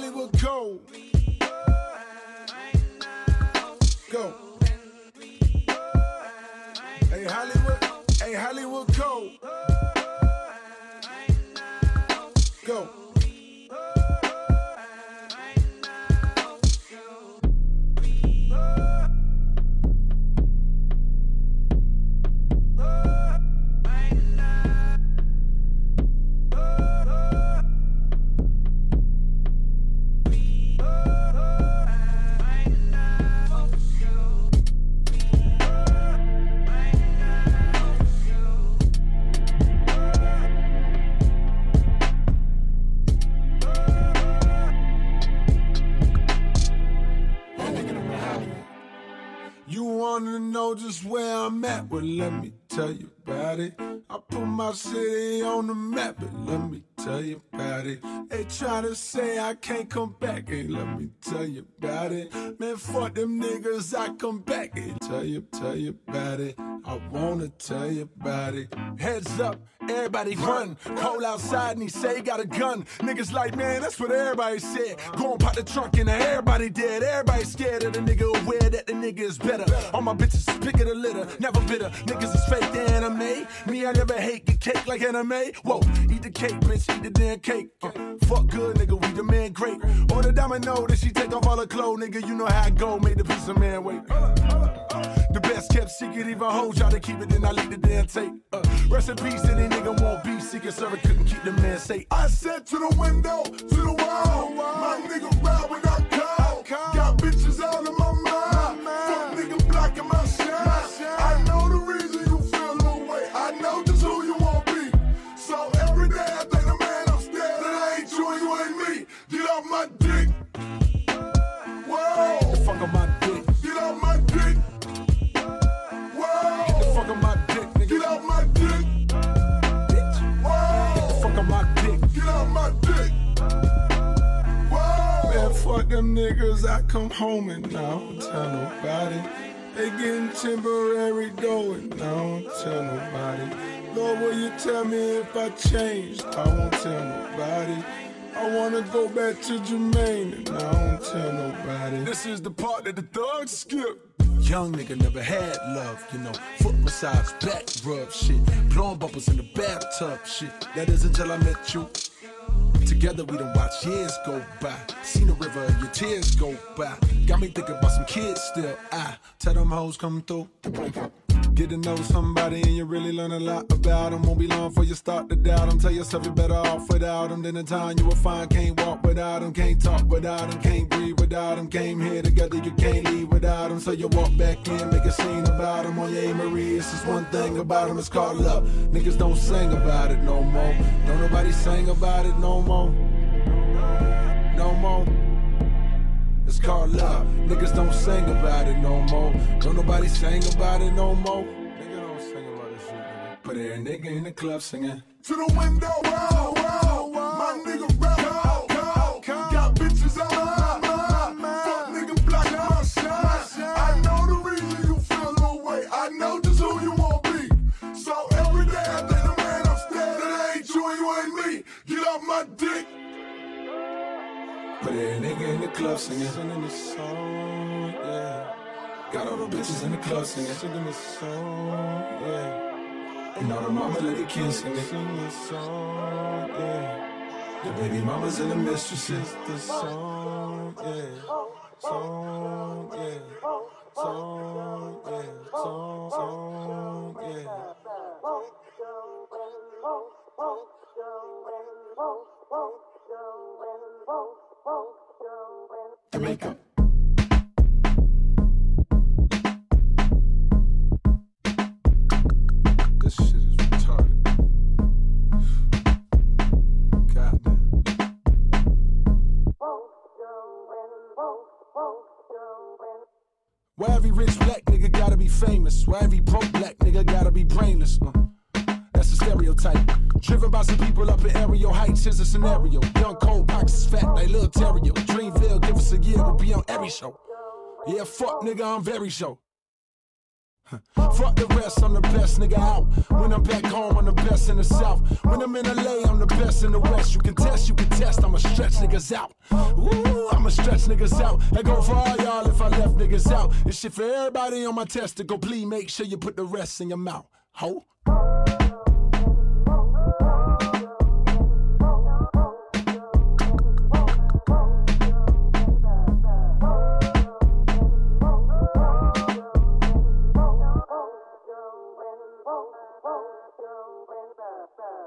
Hollywood, go. Go. Hey, Hollywood, go. Go. Just where I'm at, well let me tell you about it. I put my city on the map, but let me tell you about it. They try to say I can't come back, hey, let me tell you about it. Man, fuck them niggas, I come back, hey, tell you about it. I wanna tell you about it. Heads up, everybody run. Cole outside and he say he got a gun. Niggas like, man, that's what everybody said. Go and pop the trunk and everybody dead. Everybody scared of the nigga, aware that the nigga is better. All my bitches pick of the litter, never bitter. Niggas is fake the anime. Me, I never hate, get cake like anime. Whoa, eat the cake, bitch, eat the damn cake. Fuck good, nigga, we the man great. Or the domino that she take off all her clothes, nigga, you know how I go, make the piece of man wait. The best kept secret, even hoes try to keep it, then I leak the damn tape. Rest in peace, any nigga won't be secret server, couldn't keep the man safe. I said to the window, to the wall, my nigga ride when I call. Got bitches all in my mind, fuck nigga blocking my shine. I know the reason you feel no way, I know just who you won't be. So every day I think the man upstairs, that I ain't you and you ain't me. Get off my dick. Whoa. Get the fuck off my dick. Get off my dick. Whoa. Get the fuck off my dick, nigga. Get off my dick. Bitch. Whoa. Get the fuck off my dick. Get off my dick. Whoa. Man, fuck them niggas, I come home and I don't tell nobody. They getting temporary going, I don't tell nobody. Lord, will you tell me if I changed? I won't tell nobody. I wanna go back to Jermaine and I don't tell nobody. This is the part that the thugs skip. Young nigga never had love, you know. Foot massage, back rub shit. Blowing bubbles in the bathtub shit. That is until I met you. Together we done watch years go by. Seen the river and your tears go by. Got me thinking about some kids still. I tell them hoes come through. Get to know somebody and you really learn a lot about them. Won't be long before you start to doubt them. Tell yourself you're better off without them. Then in time you will find can't walk without them. Can't talk without them. Can't breathe without them. Came here together, you can't leave without them. So you walk back in, make a scene about them. On your A-Marie, it's just one thing about them. It's called love. Niggas don't sing about it no more. Don't nobody sing about it no more. No more. It's called love. Niggas don't sing about it no more. Don't nobody sing about it no more. Nigga don't sing about this shit, nigga. But every nigga in the club singing. To the window, wow, wow, wow. My nigga rap, call. Got bitches out my mind. Fuck nigga blocking my shine. I know the reason you feel no way. I know just who you won't be. So every day I think the man upstairs, that ain't you and you ain't me. Get off my dick. But every nigga in the club singing the song, yeah. Got all the bitches in the club singing the song, yeah. And all the mama let the kids sing the song, yeah. The baby mamas and the mistresses, the song, yeah. Song, yeah. Song, yeah. Song, yeah. Jamaica. This shit is retarded. Goddamn. Why every rich black nigga gotta be famous? Why every broke black nigga gotta be brainless? That's a stereotype. Driven by some people up in Aerial Heights, here's a scenario. Young cold, pockets fat like Lil Terrio. Dreamville, give us a year, we'll be on every show. Yeah, fuck nigga, I'm very show. Fuck the rest, I'm the best nigga out. When I'm back home, I'm the best in the South. When I'm in LA, I'm the best in the West. You can test, I'ma stretch niggas out. Ooh, I'ma stretch niggas out. That go for all y'all if I left niggas out. This shit for everybody on my test to go, please make sure you put the rest in your mouth, ho.